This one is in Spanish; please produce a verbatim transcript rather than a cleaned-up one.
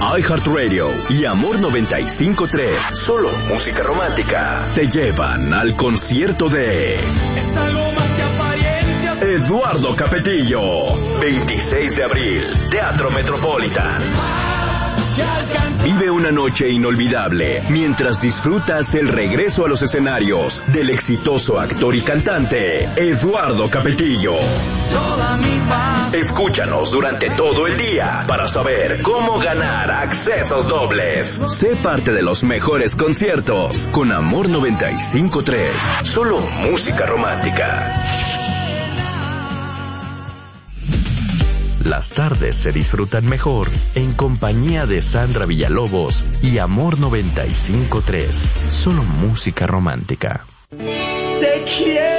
iHeartRadio y Amor noventa y cinco punto tres, solo música romántica, te llevan al concierto de Es algo más que apariencias. Eduardo Capetillo, veintiséis de abril, Teatro Metropolitan. Vive una noche inolvidable mientras disfrutas el regreso a los escenarios del exitoso actor y cantante Eduardo Capetillo. Escúchanos durante todo el día para saber cómo ganar accesos dobles. Sé parte de los mejores conciertos con Amor noventa y cinco punto tres, solo música romántica. Las tardes se disfrutan mejor en compañía de Sandra Villalobos y Amor noventa y cinco punto tres, solo música romántica. Te quiero.